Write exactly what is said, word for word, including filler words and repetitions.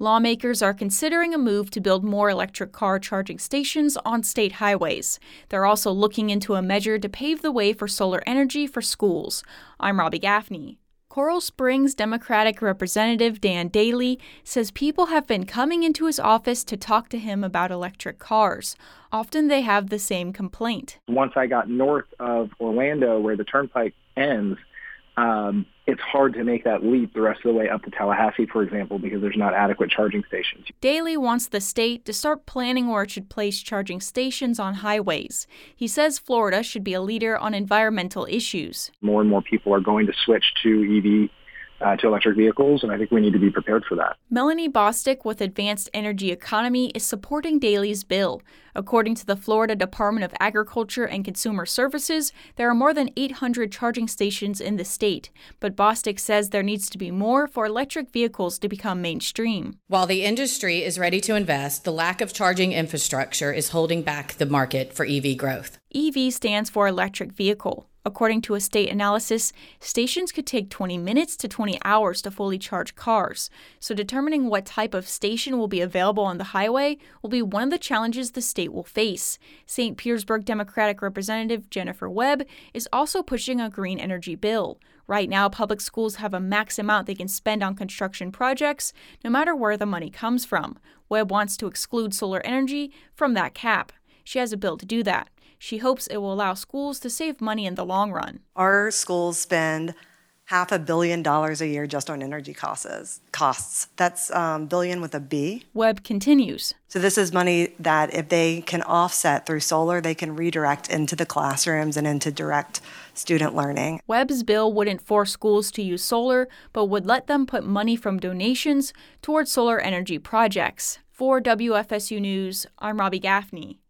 Lawmakers are considering a move to build more electric car charging stations on state highways. They're also looking into a measure to pave the way for solar energy for schools. I'm Robbie Gaffney. Coral Springs Democratic Representative Dan Daly says people have been coming into his office to talk to him about electric cars. Often they have the same complaint. Once I got north of Orlando, where the turnpike ends, um, it's hard to make that leap the rest of the way up to Tallahassee, for example, because there's not adequate charging stations. Daly wants the state to start planning where it should place charging stations on highways. He says Florida should be a leader on environmental issues. More and more people are going to switch to E V, uh, to electric vehicles, and I think we need to be prepared for that. Melanie Bostic with Advanced Energy Economy is supporting Daly's bill. According to the Florida Department of Agriculture and Consumer Services, there are more than eight hundred charging stations in the state. But Bostic says there needs to be more for electric vehicles to become mainstream. While the industry is ready to invest, the lack of charging infrastructure is holding back the market for E V growth. E V stands for electric vehicle. According to a state analysis, stations could take twenty minutes to twenty hours to fully charge cars. So determining what type of station will be available on the highway will be one of the challenges the state will face. Saint Petersburg Democratic Representative Jennifer Webb is also pushing a green energy bill. Right now, public schools have a max amount they can spend on construction projects, no matter where the money comes from. Webb wants to exclude solar energy from that cap. She has a bill to do that. She hopes it will allow schools to save money in the long run. Our schools spend half a billion dollars a year just on energy costs. Costs. That's um, billion with a B. Webb continues. So this is money that if they can offset through solar, they can redirect into the classrooms and into direct student learning. Webb's bill wouldn't force schools to use solar, but would let them put money from donations towards solar energy projects. For W F S U News, I'm Robbie Gaffney.